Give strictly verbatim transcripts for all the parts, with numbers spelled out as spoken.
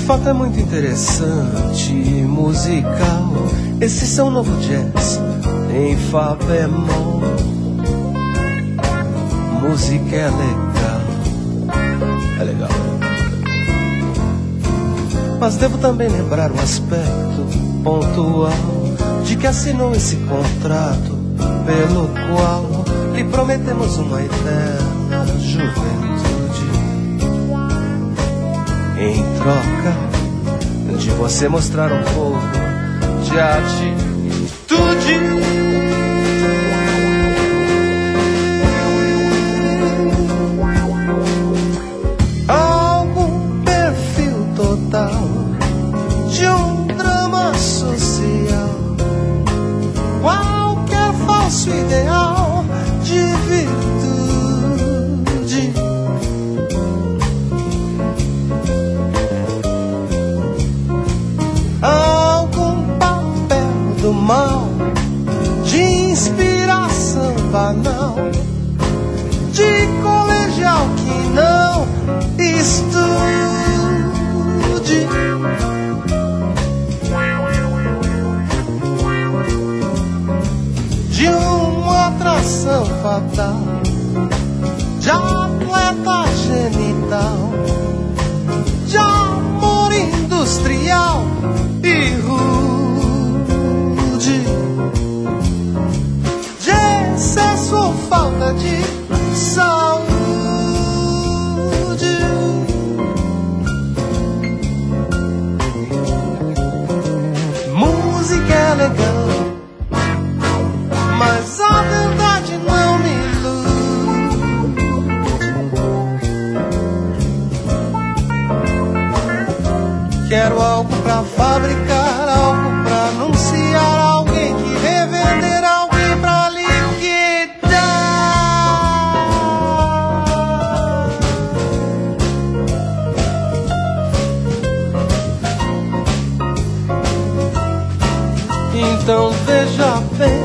fato é muito interessante, musical. Esse seu novo jazz em Fá bemol. Música é legal, é legal. Mas devo também lembrar o aspecto pontual de que assinou esse contrato pelo qual lhe prometemos uma eterna juventude, em troca de você mostrar um pouco de atitude. Algum perfil total de um drama social, qualquer falso ideal de virtude. Algum papel do mal de inspiração banal, de colegial que não estude, de uma atração fatal, de atleta genital, de amor industrial e rude, de excesso ou falta de saúde. Música é legal, mas a verdade não me ilude. Quero algo pra fabricar, algo pra anunciar, alguém que revender, alguém pra liquidar. Então veja bem,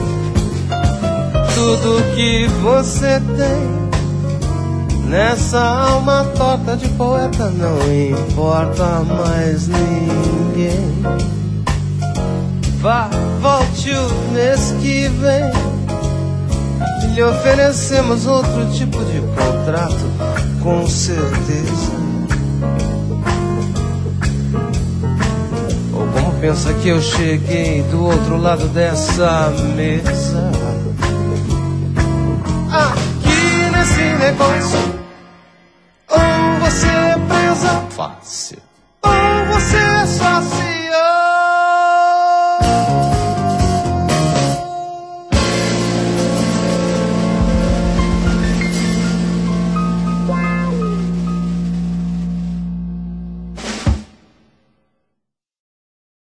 tudo que você tem nessa alma torta de poeta não importa mais ninguém. Vá, volte o mês que vem, lhe oferecemos outro tipo de contrato, com certeza. Ou como pensa que eu cheguei do outro lado dessa mesa? Aqui nesse negócio, ou você é presa fácil, ou você só se